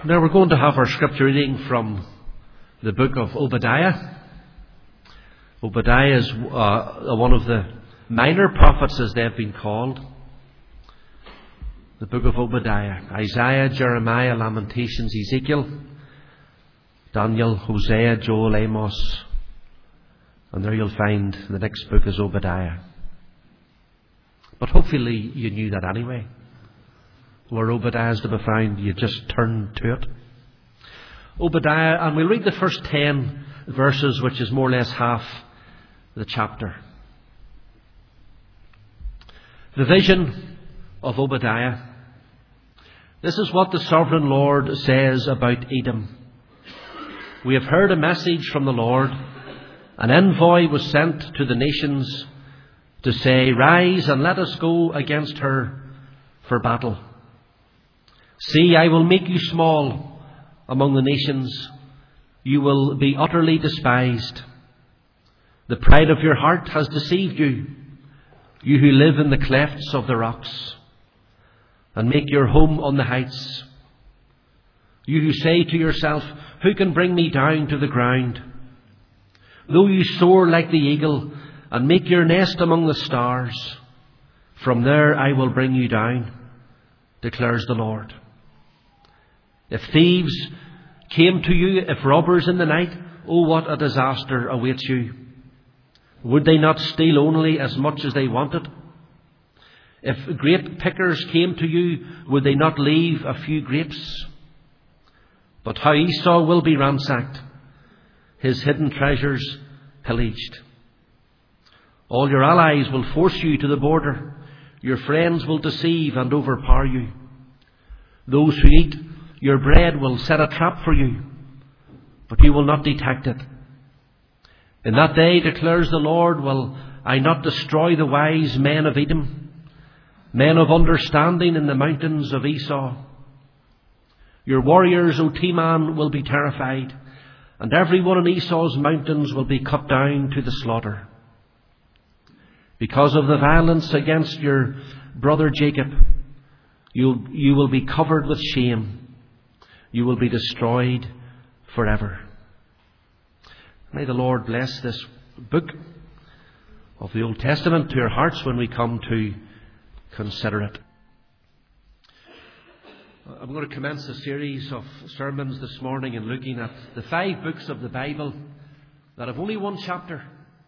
Now we're going to have our scripture reading from the book of Obadiah. Obadiah is one of the minor prophets, as they've been called. The book of Obadiah. Isaiah, Jeremiah, Lamentations, Ezekiel, Daniel, Hosea, Joel, Amos. And there you'll find the next book is Obadiah. But hopefully you knew that anyway. Where Obadiah is to be found, you just turn to it. Obadiah, and we'll read the first 10 verses, which is more or less half the chapter. The vision of Obadiah. This is what the sovereign Lord says about Edom. We have heard a message from the Lord. An envoy was sent to the nations to say, "Rise and let us go against her for battle. See, I will make you small among the nations. You will be utterly despised. The pride of your heart has deceived you, you who live in the clefts of the rocks and make your home on the heights. You who say to yourself, who can bring me down to the ground? Though you soar like the eagle and make your nest among the stars, from there I will bring you down, declares the Lord. If thieves came to you, if robbers in the night, oh, what a disaster awaits you. Would they not steal only as much as they wanted? If grape pickers came to you, would they not leave a few grapes? But how Esau will be ransacked, his hidden treasures pillaged. All your allies will force you to the border. Your friends will deceive and overpower you. Those who eat your bread will set a trap for you, but you will not detect it. In that day, declares the Lord, will I not destroy the wise men of Edom, men of understanding in the mountains of Esau? Your warriors, O Teman, will be terrified, and every one in Esau's mountains will be cut down to the slaughter. Because of the violence against your brother Jacob, you will be covered with shame. You will be destroyed forever. May the Lord bless this book of the Old Testament to our hearts when we come to consider it. I'm going to commence a series of sermons this morning in looking at the 5 books of the Bible that have only one chapter.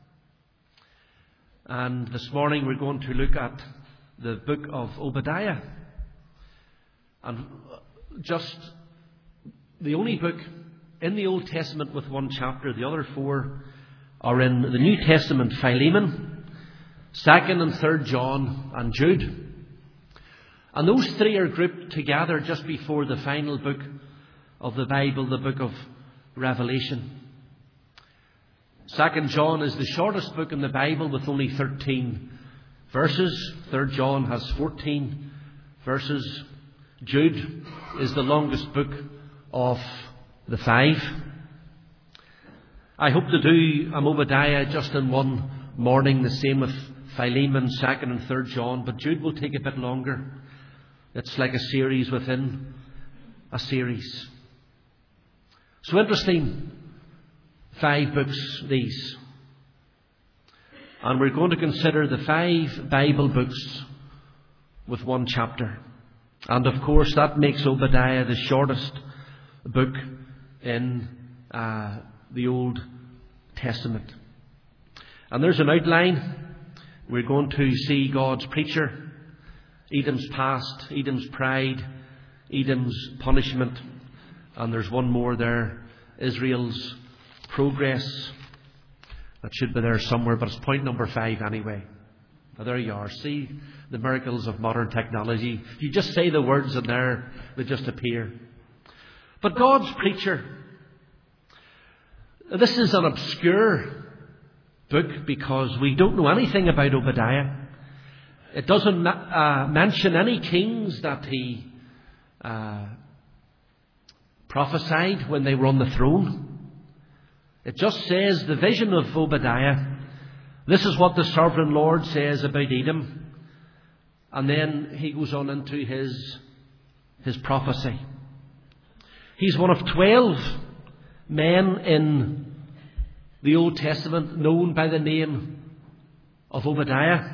And this morning we're going to look at the book of Obadiah. And just the only book in the Old Testament with one chapter. The other 4 are in the New Testament: Philemon, 2nd and 3rd John, and Jude. And those 3 are grouped together just before the final book of the Bible, the book of Revelation. 2nd John is the shortest book in the Bible with only 13 verses. 3rd John has 14 verses. Jude is the longest book of the 5. I hope to do Obadiah just in one morning, the same with Philemon, 2nd and 3rd John, but Jude will take a bit longer. It's like a series within a series. So interesting 5 books, these. And we're going to consider the 5 Bible books with one chapter. And of course that makes Obadiah the shortest book in the Old Testament. And there's an outline. We're going to see God's preacher, Edom's past, Edom's pride, Edom's punishment, and there's one more there, Israel's progress. That should be there somewhere, but it's point number 5 anyway. Now there you are. See the miracles of modern technology. You just say the words and there they just appear. But God's preacher, this is an obscure book because we don't know anything about Obadiah. It doesn't mention any kings that he prophesied when they were on the throne. It just says the vision of Obadiah. This is what the sovereign Lord says about Edom. And then he goes on into his prophecy. He's one of 12 men in the Old Testament known by the name of Obadiah.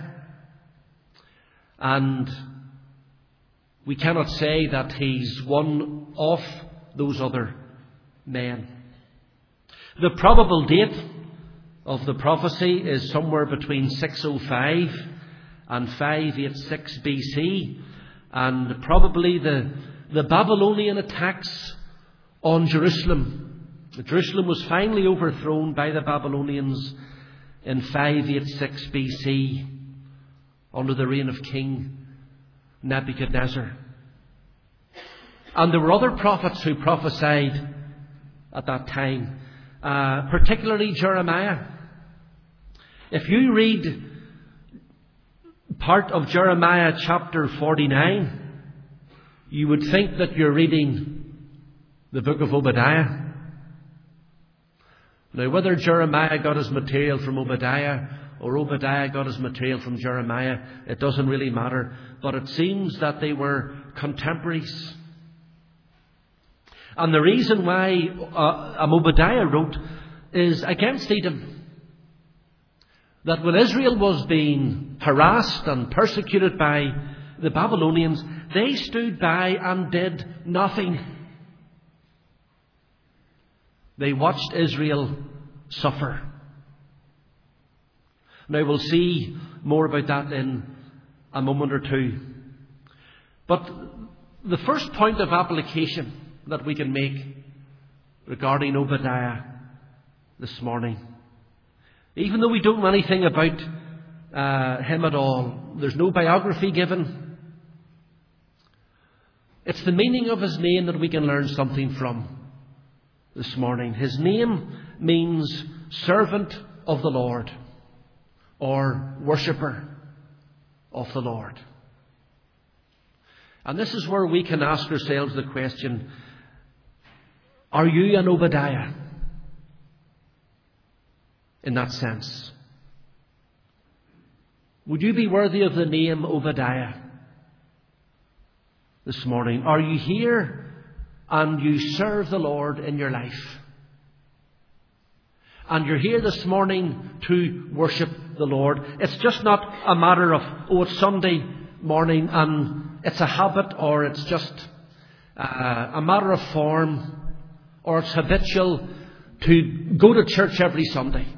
And we cannot say that he's one of those other men. The probable date of the prophecy is somewhere between 605 and 586 BC. And probably the Babylonian attacks on Jerusalem. Jerusalem was finally overthrown by the Babylonians in 586 BC under the reign of King Nebuchadnezzar. And there were other prophets who prophesied at that time, particularly Jeremiah. If you read part of Jeremiah chapter 49, you would think that you're reading the book of Obadiah. Now, whether Jeremiah got his material from Obadiah or Obadiah got his material from Jeremiah, it doesn't really matter. But it seems that they were contemporaries. And the reason why Obadiah wrote is against Edom. That when Israel was being harassed and persecuted by the Babylonians, they stood by and did nothing. They watched Israel suffer. Now we'll see more about that in a moment or two. But the first point of application that we can make regarding Obadiah this morning, even though we don't know anything about him at all, there's no biography given, it's the meaning of his name that we can learn something from this morning. His name means servant of the Lord, or worshipper of the Lord. And this is where we can ask ourselves the question, are you an Obadiah? In that sense, would you be worthy of the name Obadiah this morning? Are you here and you serve the Lord in your life? And you're here this morning to worship the Lord. It's just not a matter of, it's Sunday morning and it's a habit, or it's just a matter of form, or it's habitual to go to church every Sunday.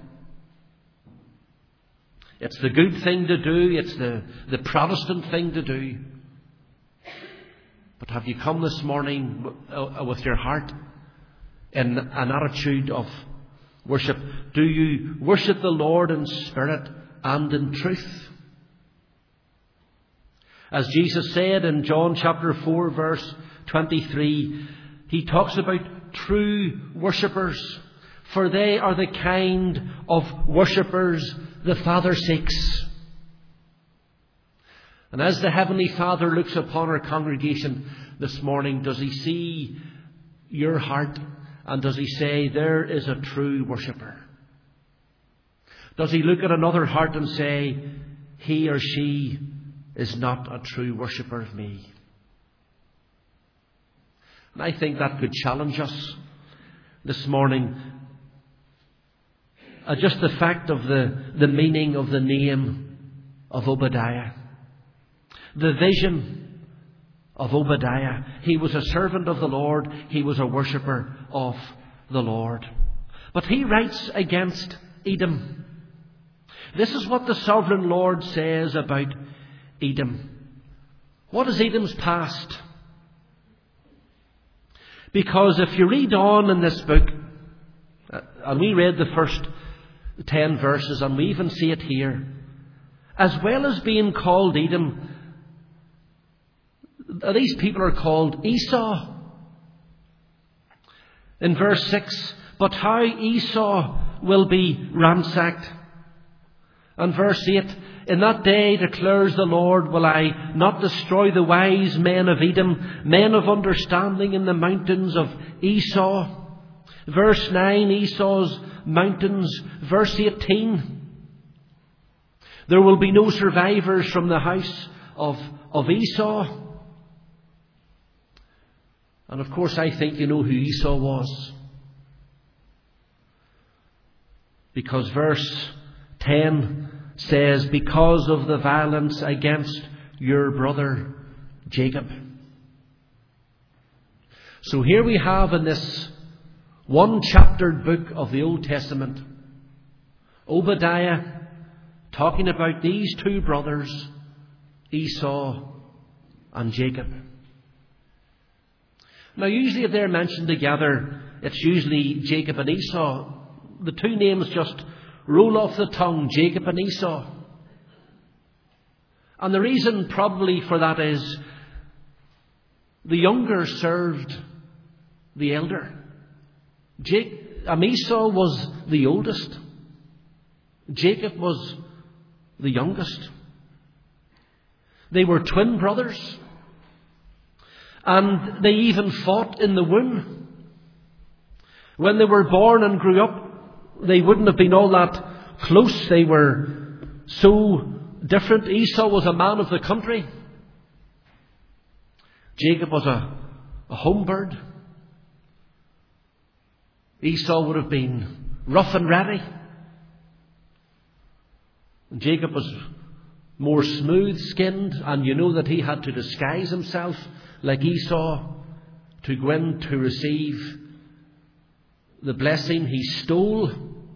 It's the good thing to do. It's the Protestant thing to do. But have you come this morning with your heart in an attitude of worship? Do you worship the Lord in spirit and in truth? As Jesus said in John chapter 4 verse 23, he talks about true worshippers, for they are the kind of worshippers the Father seeks. And as the Heavenly Father looks upon our congregation this morning, does he see your heart? And does he say, there is a true worshipper? Does he look at another heart and say, he or she is not a true worshipper of me? And I think that could challenge us this morning. Just the fact of the meaning of the name of Obadiah. The vision of Obadiah. He was a servant of the Lord. He was a worshipper of the Lord. But he writes against Edom. This is what the sovereign Lord says about Edom. What is Edom's past? Because if you read on in this book, and we read the first 10 verses, and we even see it here, as well as being called Edom, these people are called Esau. In verse 6, but how Esau will be ransacked. And verse 8, in that day declares the Lord, will I not destroy the wise men of Edom, men of understanding in the mountains of Esau. Verse 9, Esau's mountains. Verse 18, there will be no survivors from the house of Esau. And of course I think you know who Esau was. Because verse 10 says, because of the violence against your brother Jacob. So here we have in this one-chaptered book of the Old Testament, Obadiah talking about these two brothers, Esau and Jacob. Now usually if they're mentioned together, it's usually Jacob and Esau. The two names just roll off the tongue, Jacob and Esau. And the reason probably for that is the younger served the elder. Esau was the oldest. Jacob was the youngest. They were twin brothers. And they even fought in the womb. When they were born and grew up, they wouldn't have been all that close. They were so different. Esau was a man of the country. Jacob was a home bird. Esau would have been rough and ready. And Jacob was more smooth-skinned, and you know that he had to disguise himself like Esau to go in to receive the blessing he stole.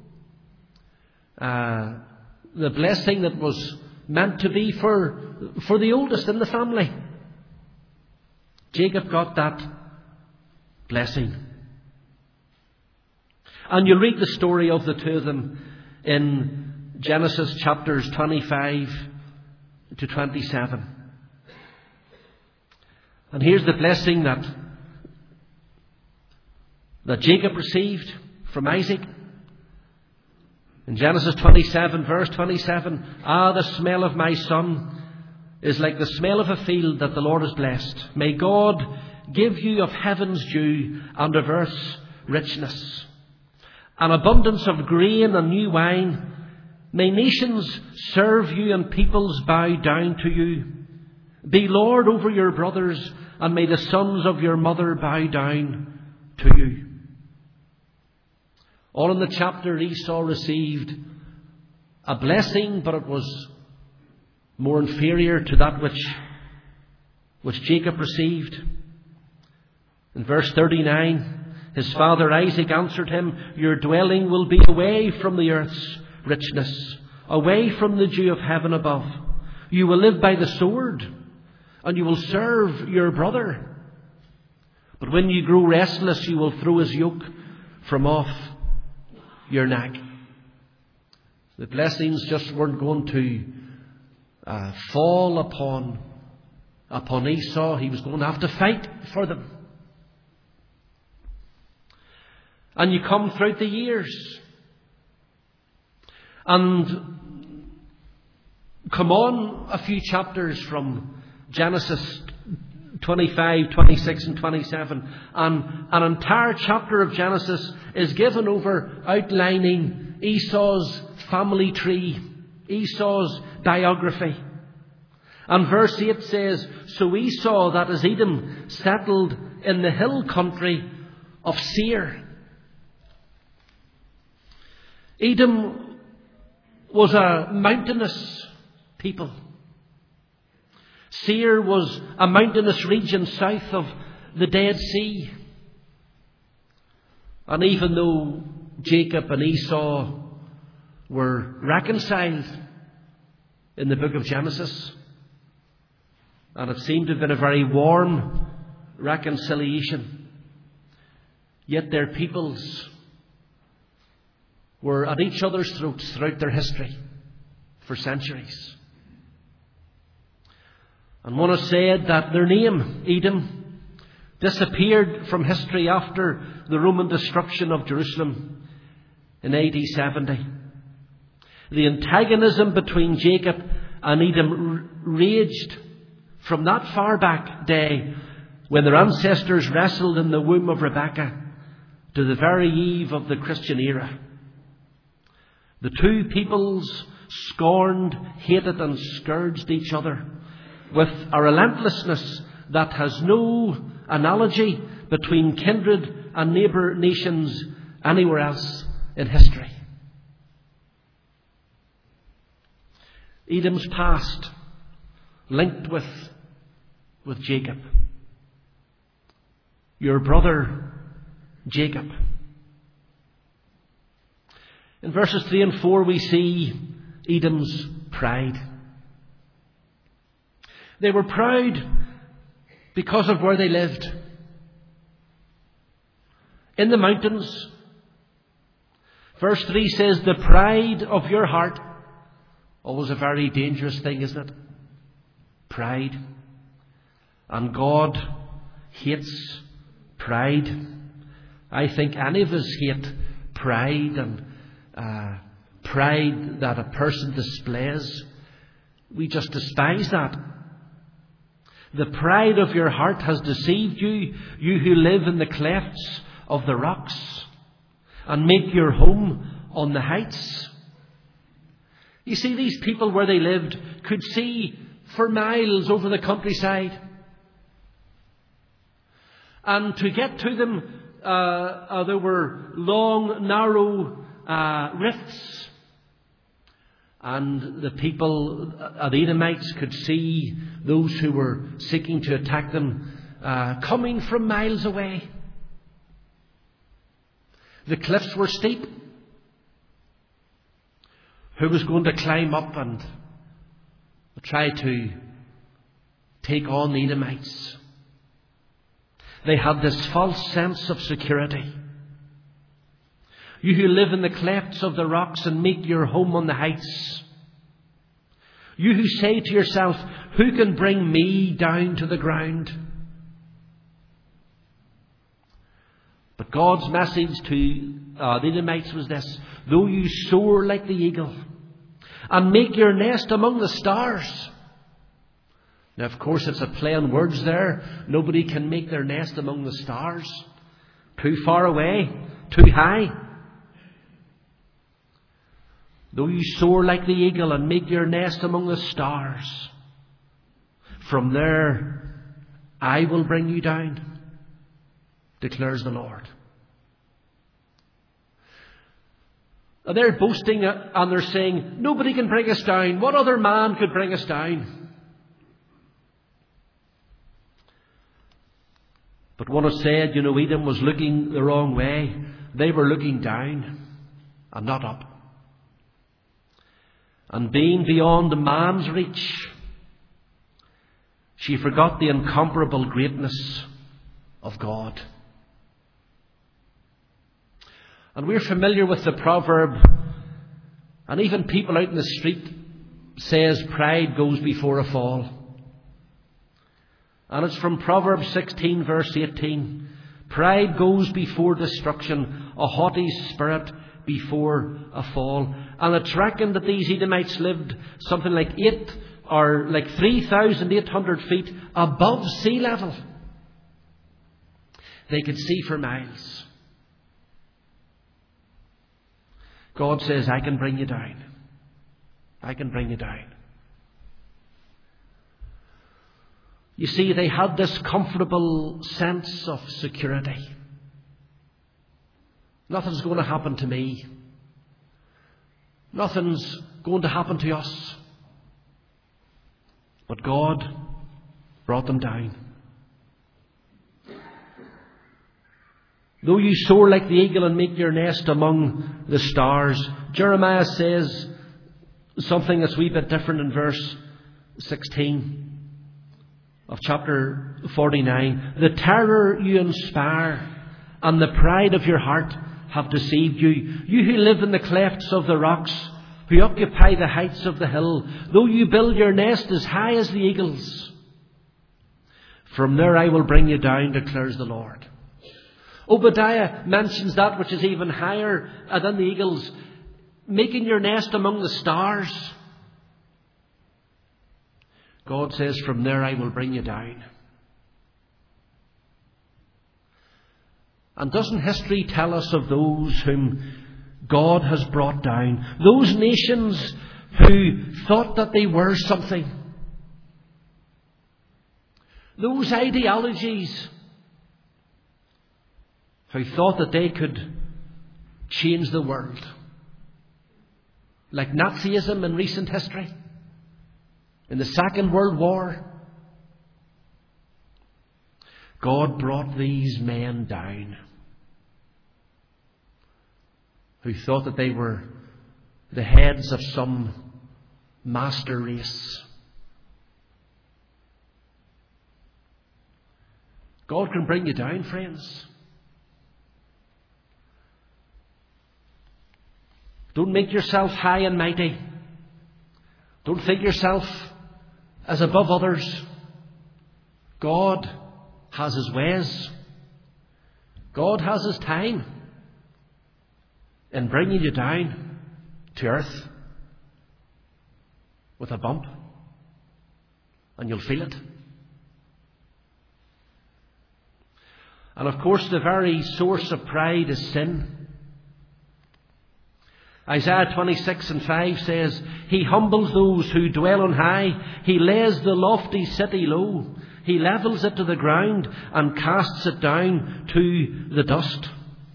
The blessing that was meant to be for the oldest in the family. Jacob got that blessing. And you'll read the story of the two of them in Genesis chapters 25 to 27. And here's the blessing that Jacob received from Isaac. In Genesis 27, verse 27, the smell of my son is like the smell of a field that the Lord has blessed. May God give you of heaven's dew and of earth's richness, an abundance of grain and new wine. May nations serve you and peoples bow down to you. Be Lord over your brothers, and may the sons of your mother bow down to you. All in the chapter, Esau received a blessing, but it was more inferior to that which Jacob received. In verse 39, his father Isaac answered him, your dwelling will be away from the earth's richness, away from the dew of heaven above. You will live by the sword, and you will serve your brother. But when you grow restless, you will throw his yoke from off your neck. The blessings just weren't going to fall upon Esau. He was going to have to fight for them. And you come throughout the years, and come on a few chapters from Genesis 25, 26 and 27, and an entire chapter of Genesis is given over outlining Esau's family tree, Esau's biography. And verse 8 says, so Esau, that is Edom, settled in the hill country of Seir. Edom was a mountainous people. Seir was a mountainous region south of the Dead Sea. And even though Jacob and Esau were reconciled in the book of Genesis, and it seemed to have been a very warm reconciliation, yet their peoples were at each other's throats throughout their history for centuries. And one has said that their name, Edom, disappeared from history after the Roman destruction of Jerusalem in AD 70. The antagonism between Jacob and Edom raged from that far back day when their ancestors wrestled in the womb of Rebekah to the very eve of the Christian era. The two peoples scorned, hated and scourged each other with a relentlessness that has no analogy between kindred and neighbour nations anywhere else in history. Edom's past linked with Jacob. Your brother Jacob. In verses 3 and 4 we see Edom's pride. They were proud because of where they lived. In the mountains. Verse 3 says, the pride of your heart. Always a very dangerous thing, isn't it? Pride. And God hates pride. I think any of us hate pride and pride that a person displays. We just despise that. The pride of your heart has deceived you, you who live in the clefts of the rocks and make your home on the heights. You see, these people where they lived could see for miles over the countryside. And to get to them, there were long, narrow rifts. And the people, the Edomites, could see those who were seeking to attack them coming from miles away. The cliffs were steep. Who was going to climb up and try to take on the Edomites? They had this false sense of security. You who live in the clefts of the rocks and make your home on the heights. You who say to yourself, who can bring me down to the ground? But God's message to the Edomites was this: though you soar like the eagle and make your nest among the stars. Now, of course, it's a play on words there. Nobody can make their nest among the stars. Too far away, too high. Though you soar like the eagle and make your nest among the stars, from there I will bring you down, declares the Lord. And they're boasting and they're saying, nobody can bring us down. What other man could bring us down? But one has said, Edom was looking the wrong way. They were looking down and not up. And being beyond a man's reach, she forgot the incomparable greatness of God. And we're familiar with the proverb, and even people out in the street says pride goes before a fall. And it's from Proverbs 16 verse 18. Pride goes before destruction, a haughty spirit before a fall. And it's reckoned that these Edomites lived something like 3,800 feet above sea level. They could see for miles. God says, I can bring you down. I can bring you down. You see, they had this comfortable sense of security. Nothing's going to happen to me. Nothing's going to happen to us. But God brought them down. Though you soar like the eagle and make your nest among the stars, Jeremiah says something that's a wee bit different in verse 16 of chapter 49. The terror you inspire and the pride of your heart have deceived you. You who live in the clefts of the rocks, who occupy the heights of the hill, though you build your nest as high as the eagles, from there I will bring you down, declares the Lord. Obadiah mentions that which is even higher than the eagles, making your nest among the stars. God says, from there I will bring you down. And doesn't history tell us of those whom God has brought down? Those nations who thought that they were something. Those ideologies who thought that they could change the world, like Nazism in recent history, in the Second World War. God brought these men down who thought that they were the heads of some master race. God can bring you down, friends. Don't make yourself high and mighty. Don't think yourself as above others. God has His ways. God has His time in bringing you down to earth with a bump, and you'll feel it. And of course, the very source of pride is sin. Isaiah 26:5 says, He humbles those who dwell on high. He lays the lofty city low. He levels it to the ground and casts it down to the dust.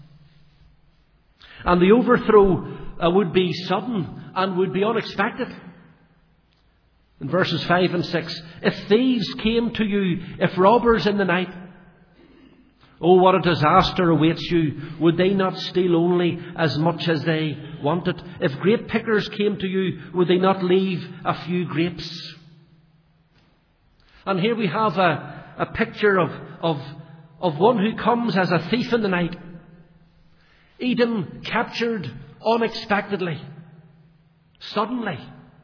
And the overthrow would be sudden and would be unexpected. In verses 5 and 6, if thieves came to you, if robbers in the night, oh, what a disaster awaits you. Would they not steal only as much as they wanted? If grape pickers came to you, would they not leave a few grapes? And here we have a picture of one who comes as a thief in the night. Edom captured unexpectedly, suddenly.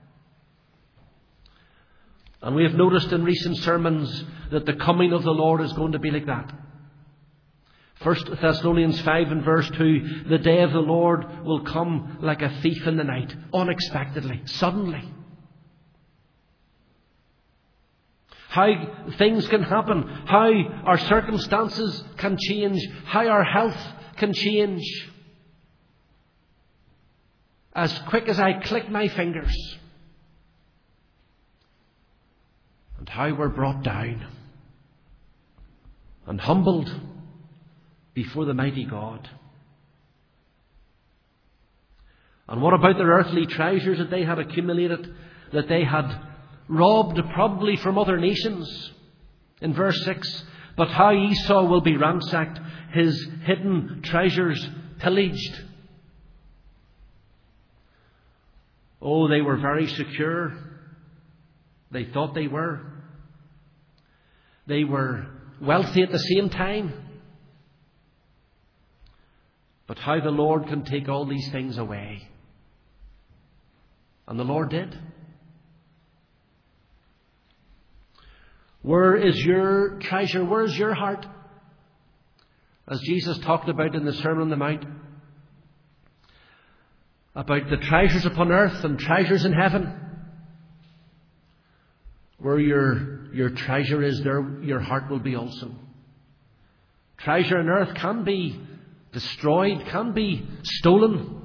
And we have noticed in recent sermons that the coming of the Lord is going to be like that. 1 Thessalonians 5 and verse 2, the day of the Lord will come like a thief in the night, unexpectedly, suddenly. How things can happen, how our circumstances can change, how our health can change. As quick as I click my fingers. And how we're brought down and humbled before the mighty God. And what about their earthly treasures that they had accumulated, that they had robbed probably from other nations? In verse 6, but how Esau will be ransacked, his hidden treasures pillaged. Oh, they were very secure. They thought they were. They were wealthy at the same time. But how the Lord can take all these things away. And the Lord did. Where is your treasure? Where is your heart? As Jesus talked about in the Sermon on the Mount. About the treasures upon earth and treasures in heaven. Where your treasure is, there your heart will be also. Treasure on earth can be destroyed, can be stolen.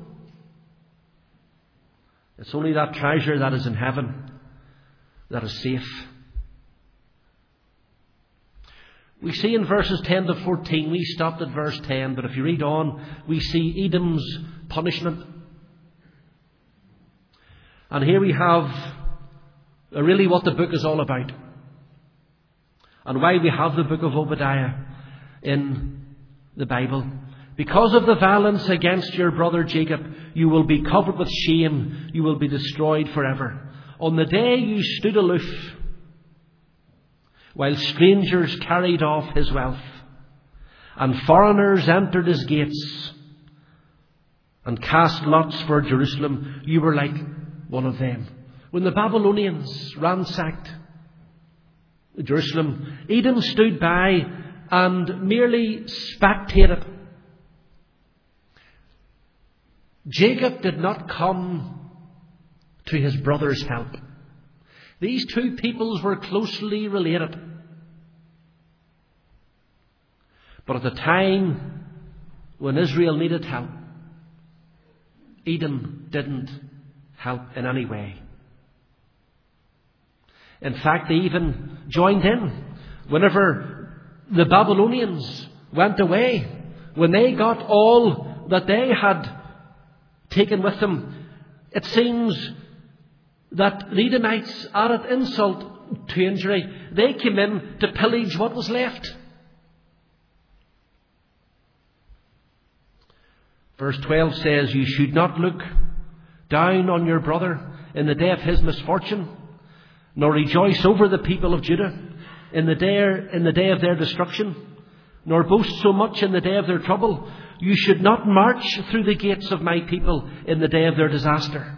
It's only that treasure that is in heaven that is safe. We see in verses 10 to 14, we stopped at verse 10, but if you read on, we see Edom's punishment. And here we have really what the book is all about. And why we have the book of Obadiah in the Bible. Because of the violence against your brother Jacob, you will be covered with shame. You will be destroyed forever. On the day you stood aloof, while strangers carried off his wealth, and foreigners entered his gates, and cast lots for Jerusalem, you were like one of them. When the Babylonians ransacked Jerusalem, Edom stood by and merely spectated. Jacob did not come to his brother's help. These two peoples were closely related. But at the time when Israel needed help, Edom didn't help in any way. In fact, they even joined in. Whenever the Babylonians went away, when they got all that they had taken with them, it seems that the Edomites added insult to injury. They came in to pillage what was left. Verse 12 says, "You should not look down on your brother in the day of his misfortune, nor rejoice over the people of Judah in the day of their destruction, nor boast so much in the day of their trouble. You should not march through the gates of my people in the day of their disaster,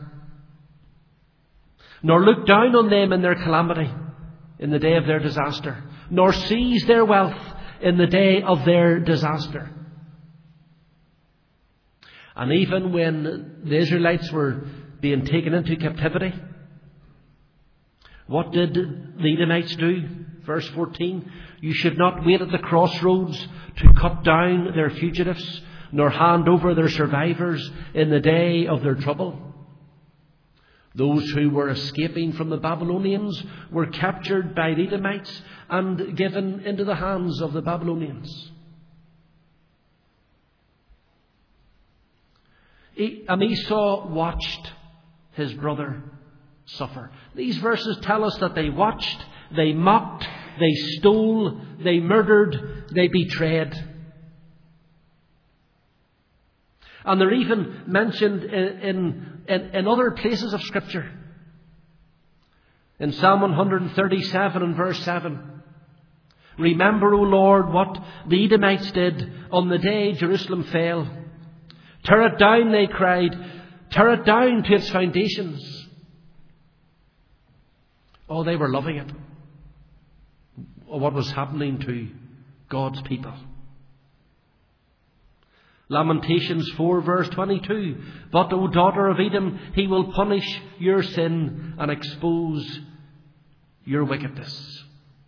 nor look down on them in their calamity in the day of their disaster, nor seize their wealth in the day of their disaster." And even when the Israelites were being taken into captivity, what did the Edomites do? Verse 14, "You should not wait at the crossroads to cut down their fugitives, nor hand over their survivors in the day of their trouble." Those who were escaping from the Babylonians were captured by the Edomites and given into the hands of the Babylonians. And Esau watched his brother suffer. These verses tell us that they watched, they mocked, they stole, they murdered, they betrayed. And they're even mentioned in other places of Scripture. In Psalm 137 and verse 7, "Remember, O Lord, what the Edomites did on the day Jerusalem fell. Tear it down," they cried. "Tear it down to its foundations." Oh, they were loving it. What was happening to God's people. Lamentations 4 verse 22. "But, O daughter of Edom, he will punish your sin and expose your wickedness."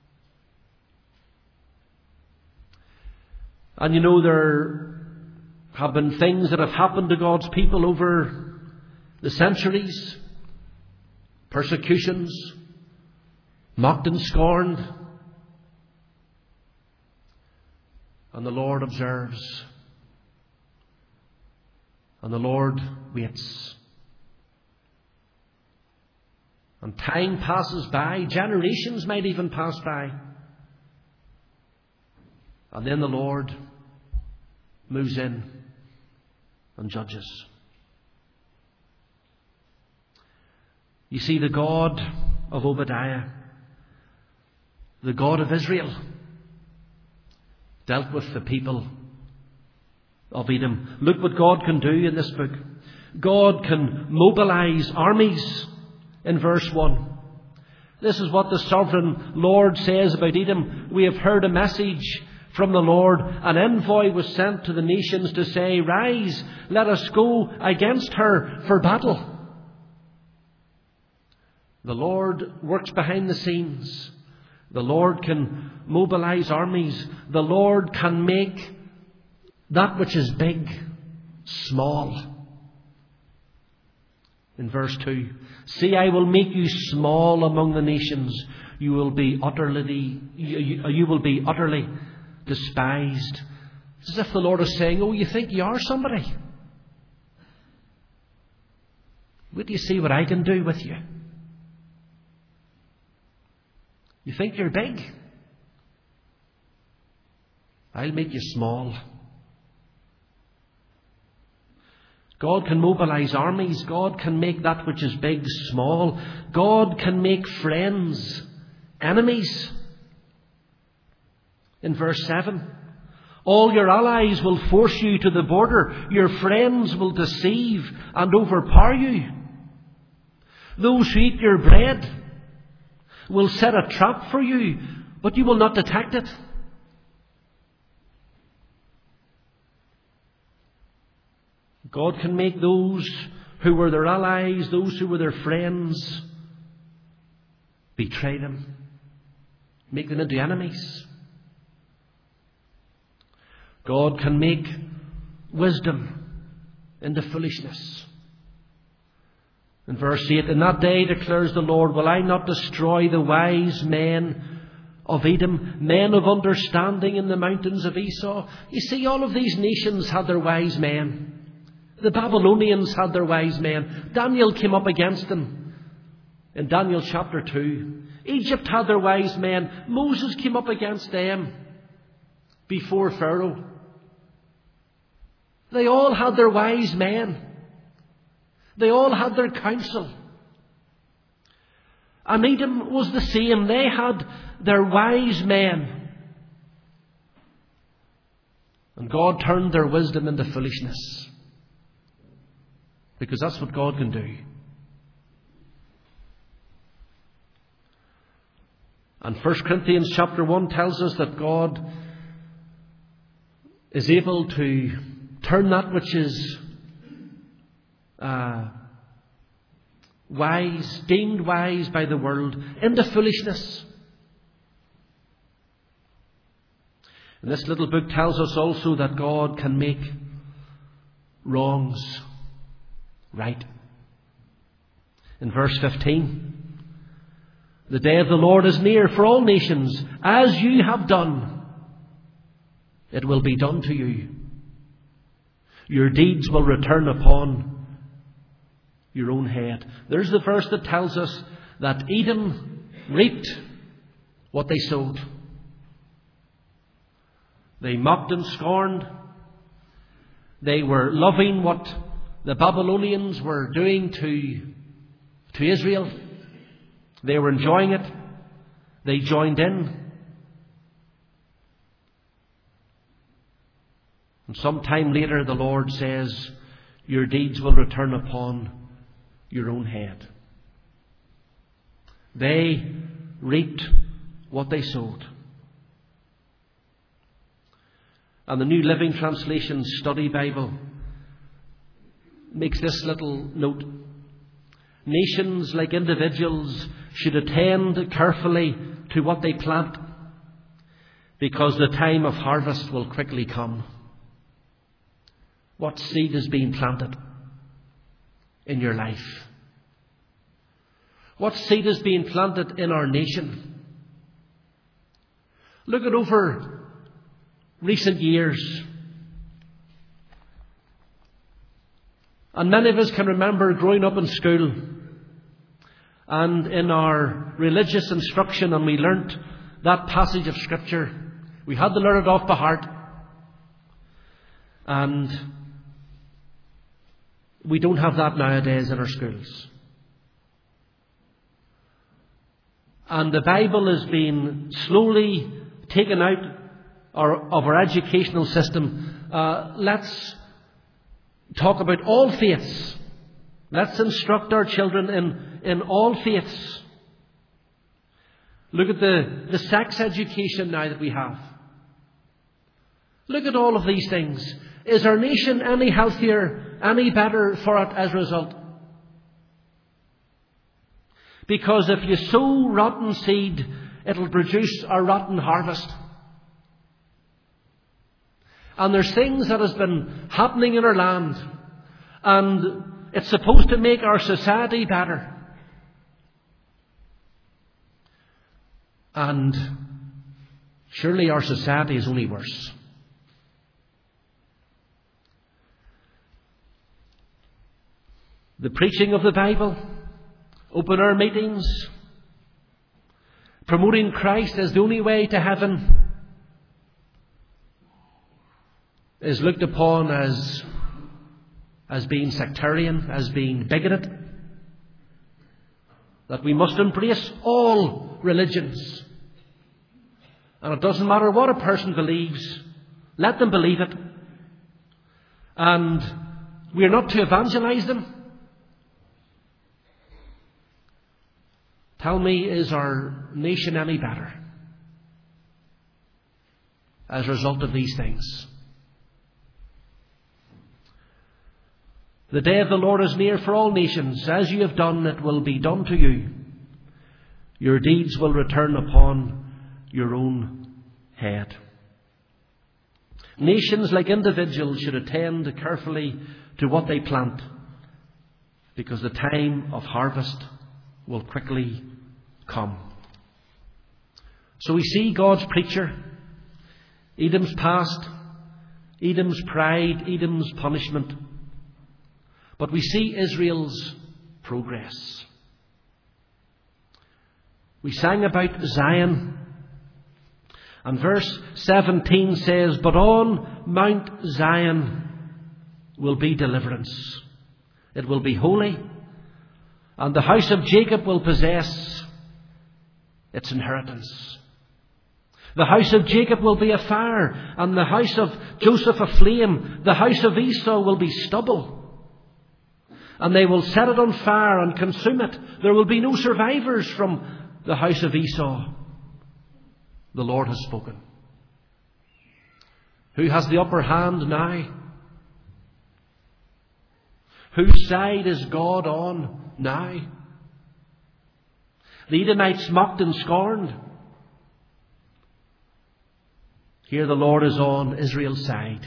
And you know, there have been things that have happened to God's people over the centuries. Persecutions, mocked and scorned. And the Lord observes. And the Lord waits. And time passes by. Generations might even pass by. And then the Lord moves in and judges. You see, the God of Obadiah, the God of Israel, dealt with the people of Edom. Look what God can do in this book. God can mobilize armies in verse 1. This is what the sovereign Lord says about Edom. "We have heard a message from the Lord. An envoy was sent to the nations to say, 'Rise, let us go against her for battle.'" The Lord works behind the scenes. The Lord can mobilize armies. The Lord can make that which is big small. In verse 2, "See, I will make you small among the nations. You will be utterly despised." It's as if the Lord is saying, "Oh, you think you are somebody? Wait till you see what I can do with you. You think you're big? I'll make you small." God can mobilize armies. God can make that which is big small. God can make friends enemies. In verse 7, "All your allies will force you to the border. Your friends will deceive and overpower you. Those who eat your bread will set a trap for you, but you will not detect it." God can make those who were their allies, those who were their friends, betray them, make them into enemies. God can make wisdom into foolishness. In verse 8, "In that day, declares the Lord, will I not destroy the wise men of Edom, men of understanding in the mountains of Esau. You see, all of these nations had their wise men. The Babylonians had their wise men. Daniel came up against them in Daniel chapter 2. Egypt had their wise men. Moses came up against them before Pharaoh. They all had their wise men. They all had their counsel. And Edom was the same. They had their wise men. And God turned their wisdom into foolishness. Because that's what God can do. And 1 Corinthians chapter 1 tells us that God is able to turn that which is wise, deemed wise by the world, into foolishness. And this little book tells us also that God can make wrongs right. In verse 15, the day of the Lord is near for all nations. As you have done, it will be done to you. Your deeds will return upon your own head. There's the verse that tells us that Edom reaped what they sowed. They mocked and scorned. They were loving what the Babylonians were doing to Israel. They were enjoying it. They joined in. And sometime later the Lord says, your deeds will return upon your own head. They reaped what they sowed. And the New Living Translation Study Bible makes this little note. Nations, like individuals, should attend carefully to what they plant, because the time of harvest will quickly come. What seed is being planted in your life? What seed is being planted in our nation? Look at over recent years. And many of us can remember growing up in school and in our religious instruction, and we learnt that passage of Scripture. We had to learn it off by heart. And we don't have that nowadays in our schools. And the Bible is being slowly taken out of our educational system. Let's talk about all faiths. Let's instruct our children in all faiths. Look at the sex education now that we have. Look at all of these things. Is our nation any healthier, any better for it as a result? Because if you sow rotten seed, it'll produce a rotten harvest. And there's things that has been happening in our land, and it's supposed to make our society better. And surely our society is only worse. The preaching of the Bible, open air meetings, promoting Christ as the only way to heaven, is looked upon as being sectarian, as being bigoted. That we must embrace all religions. And it doesn't matter what a person believes, let them believe it. And we are not to evangelize them. Tell me, is our nation any better as a result of these things? The day of the Lord is near for all nations. As you have done, it will be done to you. Your deeds will return upon your own head. Nations, like individuals, should attend carefully to what they plant, because the time of harvest will quickly come. So we see God's preacher, Edom's past, Edom's pride, Edom's punishment. But we see Israel's progress. We sang about Zion, and verse 17 says, "But on Mount Zion will be deliverance. It will be holy, and the house of Jacob will possess its inheritance. The house of Jacob will be a fire, and the house of Joseph a flame. The house of Esau will be stubble, and they will set it on fire and consume it. There will be no survivors from the house of Esau. The Lord has spoken." Who has the upper hand now? Whose side is God on now? The Edomites mocked and scorned. Here the Lord is on Israel's side.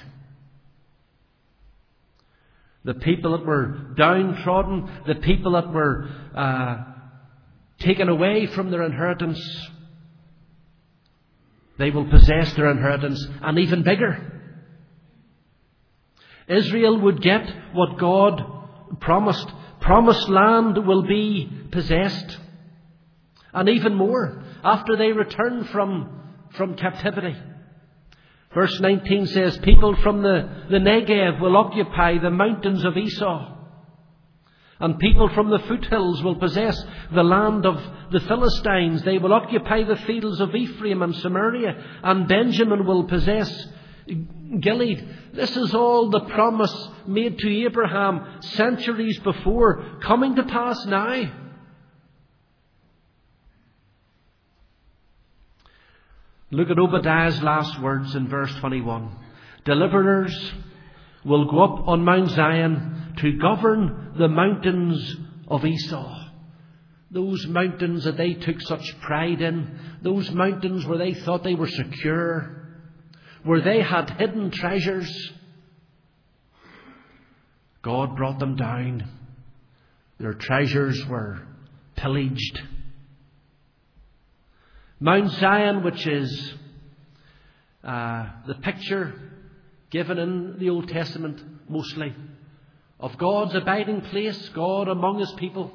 The people that were downtrodden, the people that were taken away from their inheritance, they will possess their inheritance, and even bigger. Israel would get what God promised. Promised land will be possessed, and even more after they return from captivity. Verse 19 says, "People from the Negev will occupy the mountains of Esau, and people from the foothills will possess the land of the Philistines. They will occupy the fields of Ephraim and Samaria, and Benjamin will possess Gilead." This is all the promise made to Abraham centuries before, coming to pass now. Look at Obadiah's last words in verse 21. "Deliverers will go up on Mount Zion to govern the mountains of Esau." Those mountains that they took such pride in, those mountains where they thought they were secure, where they had hidden treasures, God brought them down. Their treasures were pillaged. Mount Zion, which is the picture given in the Old Testament mostly of God's abiding place, God among His people.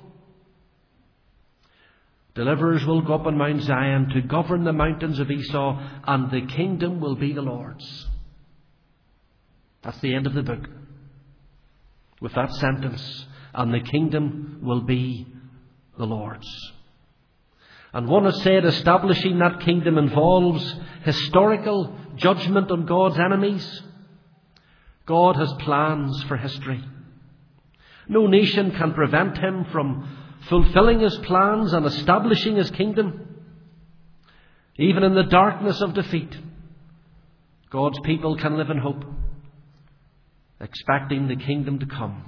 Deliverers will go up on Mount Zion to govern the mountains of Esau, and the kingdom will be the Lord's. That's the end of the book. With that sentence, "and the kingdom will be the Lord's." And one has said establishing that kingdom involves historical judgment on God's enemies. God has plans for history. No nation can prevent Him from fulfilling His plans and establishing His kingdom. Even in the darkness of defeat, God's people can live in hope, expecting the kingdom to come.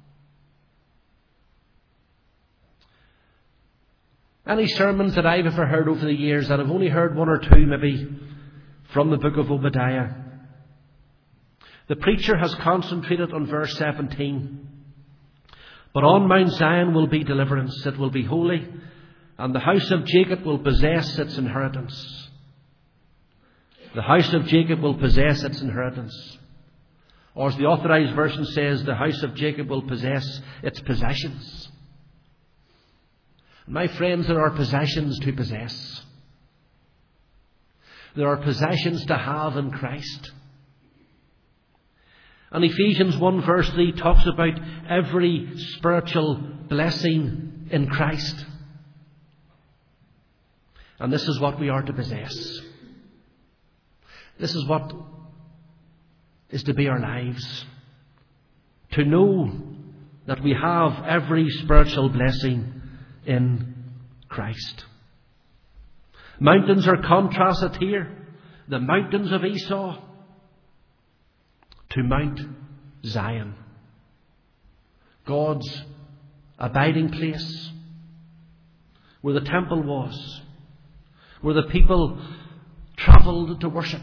Any sermons that I've ever heard over the years, that I've only heard one or two maybe from the book of Obadiah, the preacher has concentrated on verse 17. "But on Mount Zion will be deliverance, it will be holy, and the house of Jacob will possess its inheritance." The house of Jacob will possess its inheritance. Or as the Authorized Version says, the house of Jacob will possess its possessions. My friends, there are possessions to possess. There are possessions to have in Christ. And Ephesians 1 verse 3 talks about every spiritual blessing in Christ. And this is what we are to possess. This is what is to be our lives. To know that we have every spiritual blessing in Christ. Mountains are contrasted here. The mountains of Esau to Mount Zion, God's abiding place, where the temple was, where the people travelled to worship.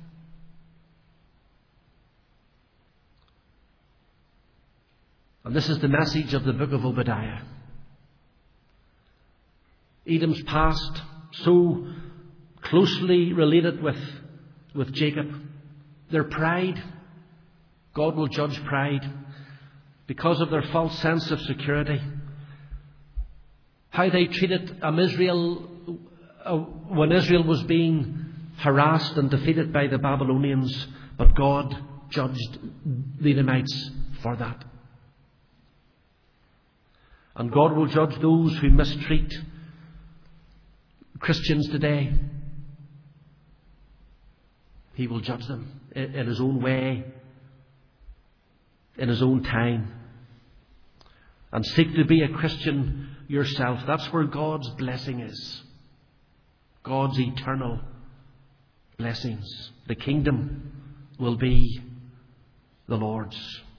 And this is the message of the book of Obadiah. Edom's past, so closely related with Jacob. Their pride. God will judge pride because of their false sense of security. How they treated Israel when Israel was being harassed and defeated by the Babylonians, but God judged the Edomites for that. And God will judge those who mistreat Christians today. He will judge them in His own way, in His own time. And seek to be a Christian yourself. That's where God's blessing is. God's eternal blessings. The kingdom will be the Lord's.